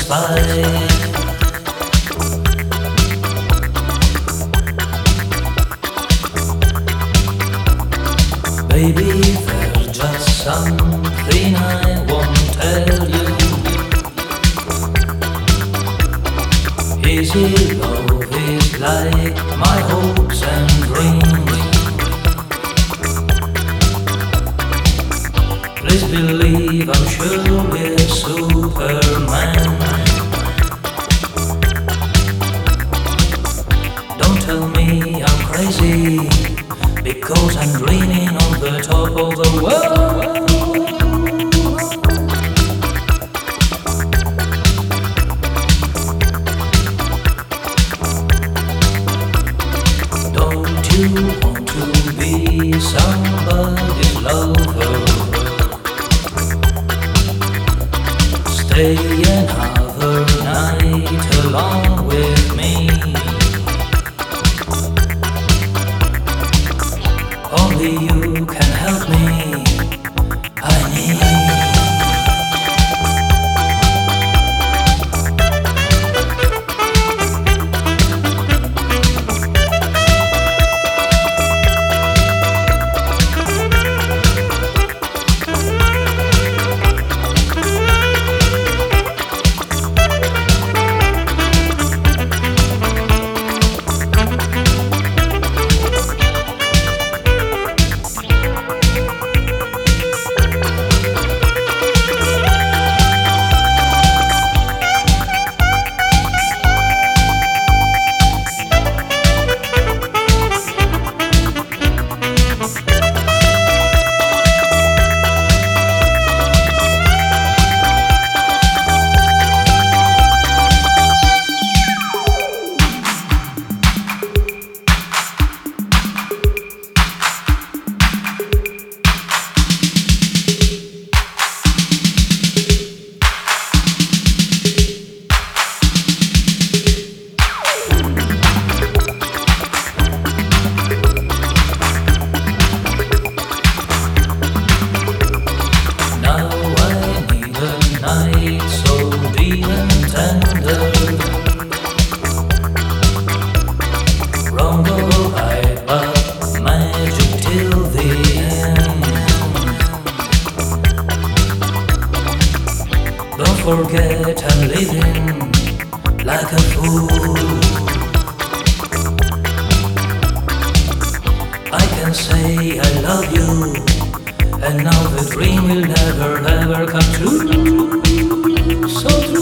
satisfied. Baby, there's just something I won't tell you. Easy love is like my hopes and dreams. Please believe I'm sure we're Superman. Don't tell me I'm crazy, because I'm dreaming on the top of the world. Don't you want to be somebody's lover? Stay another night along with me. Only you can help me. I need. So deep and tender, wrong or right, but magic till the end. Don't forget I'm living like a fool. I can say I love you, and now the dream will never, never come true. So true.